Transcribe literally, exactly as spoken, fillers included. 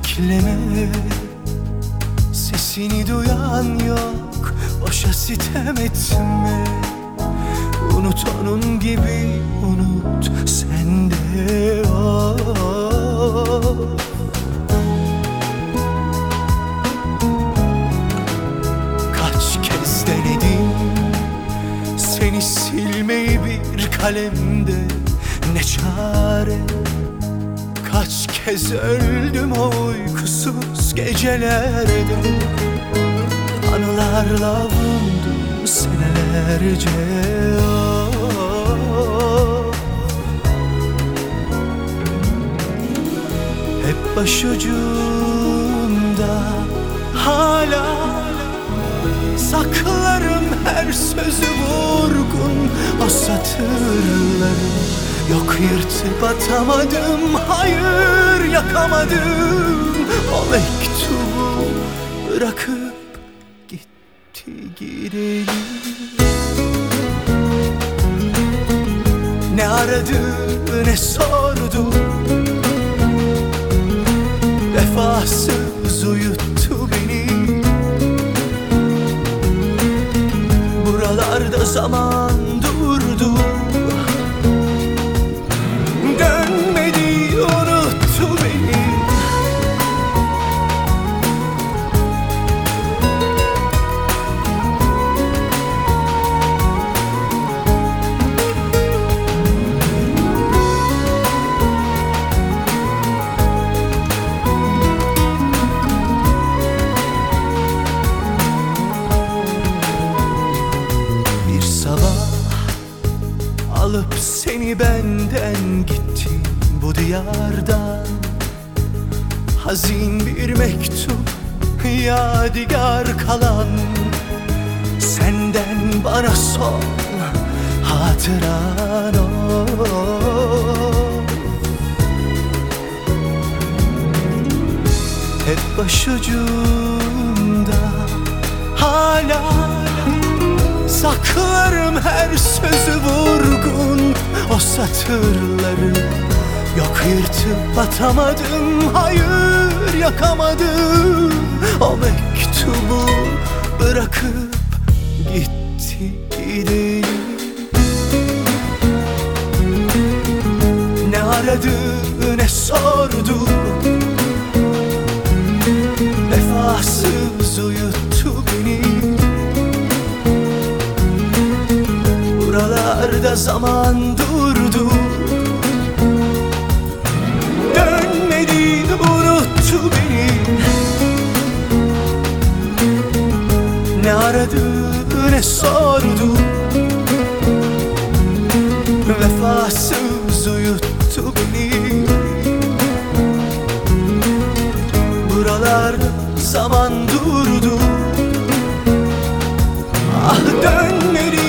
Bekleme, sesini duyan yok, boşa sitem etme. Unut onun gibi, unut sen de o. Kaç kez denedim seni silmeyi bir kalemde, ne çare. Kaç kez öldüm o uykusuz gecelerde, anılarla avundum senelerce. Oh. Hep başucumda hala saklarım her sözü vurgun, o satırları. Yok yırtıp atamadım, hayır yakamadım. O mektubu bırakıp gitti gidelim. Ne aradı ne sordu, vefasız uyuttu beni. Buralarda zaman durdu, dönmedi, unuttu beni. Bir sabah alıp seni benden gitti bu diyardan. Hazin bir mektup, yadigar kalan, senden bana son hatıran o. Hep başucumda hala saklarım her sözü vurgun, o satırları. Yok yırtıp atamadım, hayır yakamadım. O mektubu bırakıp gitti gidelim. Ne aradı ne sordu, vefasız uyuttu beni. Buralarda zaman durdu, dönmedi, unuttu beni. Ne aradı ne sordu, vefasız uyuttu beni. Buralarda zaman durdu, ah dönmedi,